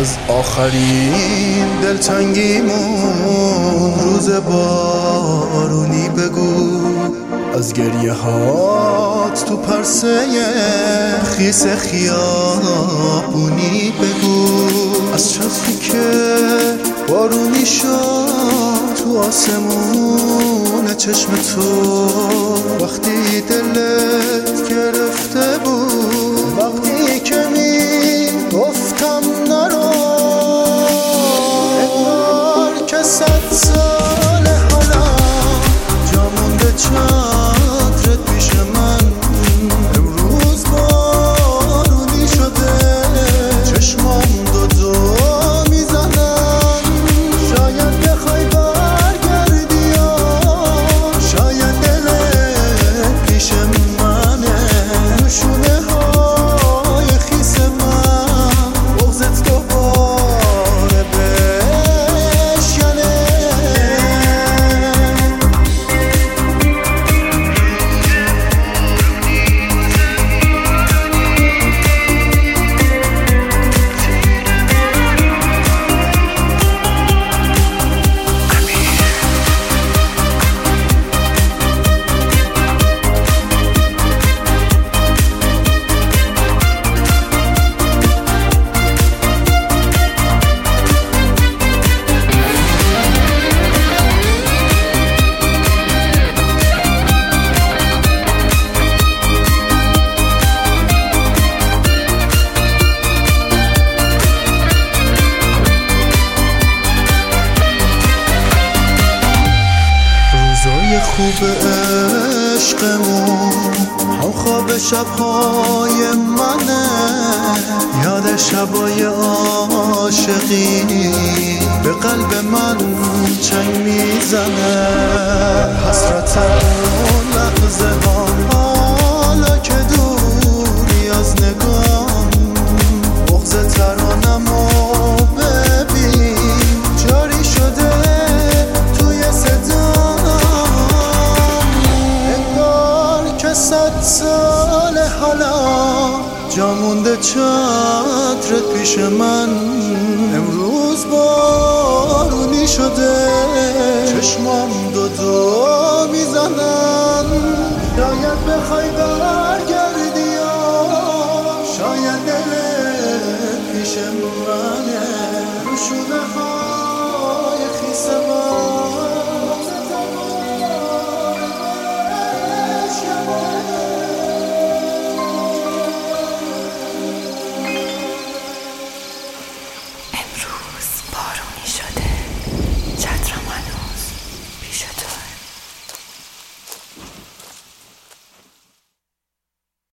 از آخرین دلتنگیمون روز بارونی بگو، از گریه هات تو پرسه خیس خیابونی بگو، از چطری که بارونی شد تو آسمون چشم تو وقتی دلت گرفته بود، وقتی که می گفتم نرو، انگار که 100 سال حالا جا مونده چترت پیش من، امروز بارونی شده چشمام دو میزنن، شاید بخوای برگردی یا شاید دلت پیش منه، نشونه های خیس من بغضت دوباره بشکنه. خوب عشقمون هم خواب شبهای منه، یاد شبای عاشقی به قلب من چنگ میزنه، حسرت اون لحظه ها حالا که دوری از نگام، بغض ترانمو ببین جاری شده توی صدا، 100 سال حالا جا مونده چترت پیش من، امروز بارونی شده چشمام دو میزنن، شاید بخوای برگردی یا شاید دلت پیش منه، نشونه ها